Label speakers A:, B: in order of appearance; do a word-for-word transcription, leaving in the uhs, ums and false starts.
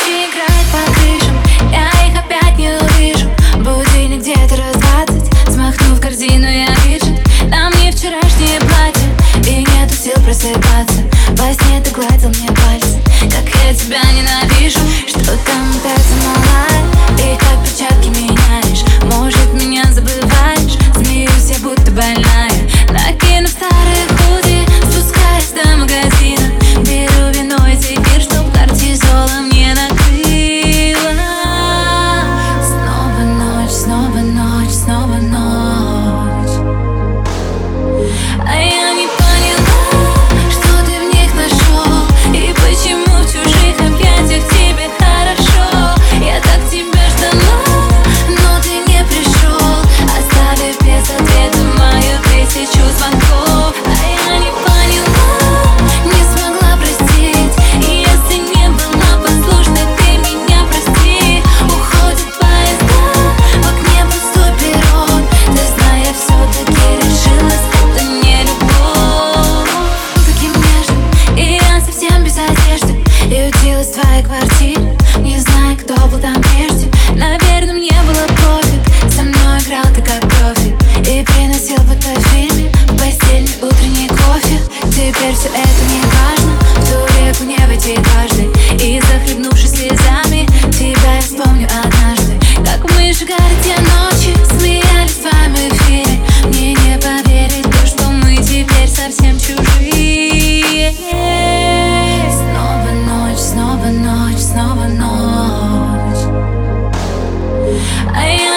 A: Тучи играют по крышам, я их опять не увижу. Будильник где-то раз двадцать, смахнув корзину, я вижу на мне вчерашнее платье, и нету сил просыпаться. Во сне ты гладил мне пальцы, как я тебя ненавижу. Что там опять замолает, и как перчатки меняешь. Может, меня забываешь, смеюсь я будто больная. Накинув старые худи, спускаясь до магазина, беру вино и зефир, чтоб кортизола мне накрыло. Снова ночь, снова ночь, снова ночь. А я не поняла, что ты в них нашел, и почему в чужих объятиях тебе хорошо. Я так тебя ждала, но ты не пришел, оставив без ответа мою тысячу звонков. А я не поняла, не смогла простить, и если не была послушной, ты меня прости. Уходят поезда, в окне пустой перрон, ты, зная, все-таки решилась, это не любовь. Таким нежным, и я совсем без одежды, и училась в твоей квартире, не знаю, кто был там прежде. Наверное, мне было пофиг, со мной играл ты как профи, и приносил бы твой фильм в постельный утренний кофе. Теперь все это не важно, в ту реку не войти дважды, и захлебнувшись слезами, тебя я вспомню однажды. Как мы сжигали те ночи, смеялись в твоем эфире. Мне не поверить то, что мы теперь совсем чужие. Снова ночь, снова ночь, снова ночь. А я